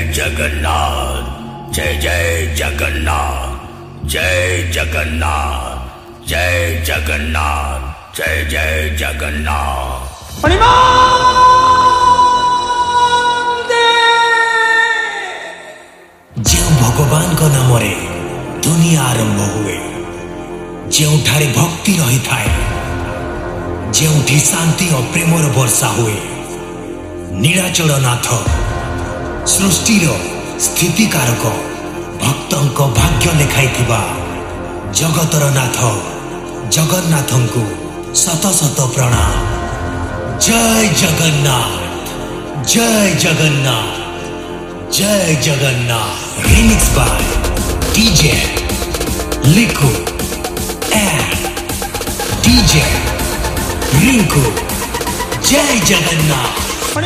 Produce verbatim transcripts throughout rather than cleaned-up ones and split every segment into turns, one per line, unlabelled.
जगन्नाथ, जय जय जगन्नाथ, जय जगन्नाथ, जय जगन्नाथ, जय जय जगन्नाथ।
जो भगवान को नामरे दुनिया आरंभ हुए, जोठारे भक्ति रही थाए, जोठी शांति और प्रेमर वर्षा हुए, नीलाचल नाथ सृष्टिर स्थितिकारक भक्तों भाग्य लेखाई जगतर नाथ जगन्नाथ को शत शत प्रणाम। जय जगन्नाथ, जय जगन्नाथ, जय जगन्नाथ। रिमिक्स बाय डीजे लिखो एंड डीजे रिंकू। जय जगन्नाथ।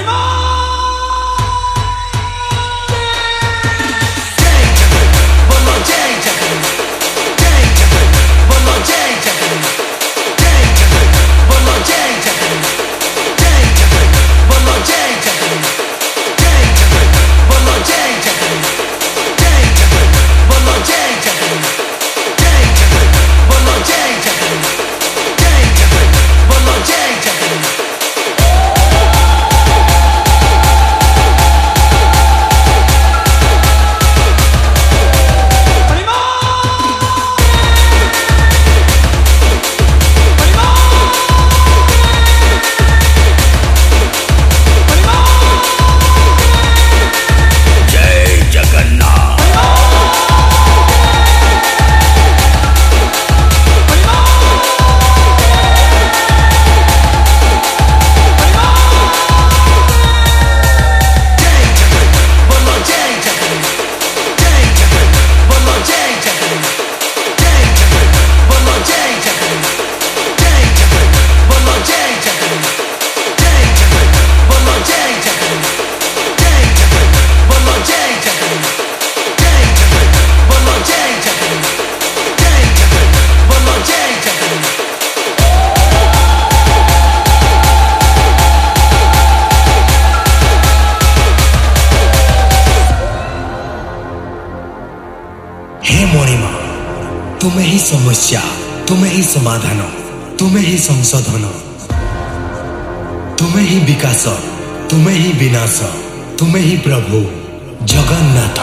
हे मणिमा, तुम्हें ही समस्या, तुम्हें ही समाधान, तुम्हें ही संशोधन, तुम्हें ही विकास, तुम्हें ही विनाश, तुम्हें ही प्रभु जगन्नाथ।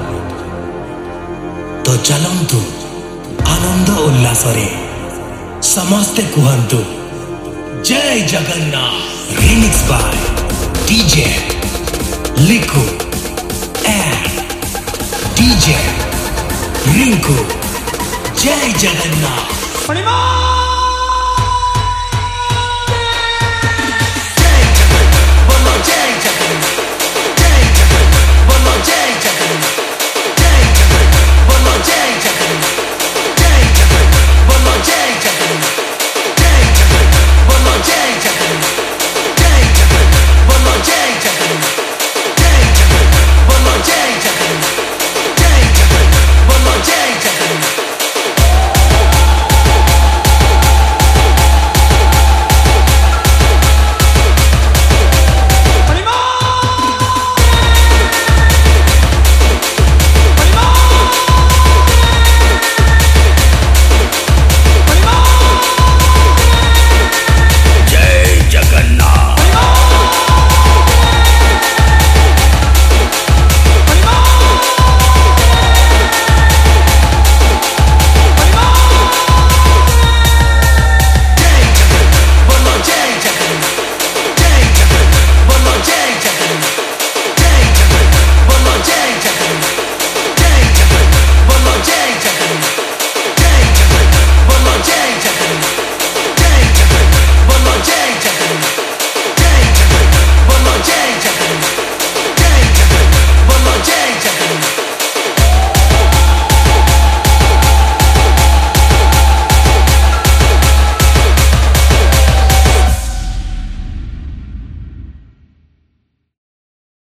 तो चलंतु आनंद उल्लास रे समस्ते कुहंतु जय जगन्नाथ। रिमिक्स बाय डीजे लिखो एंड डीजे रिंकू। जय जगन्नाथ।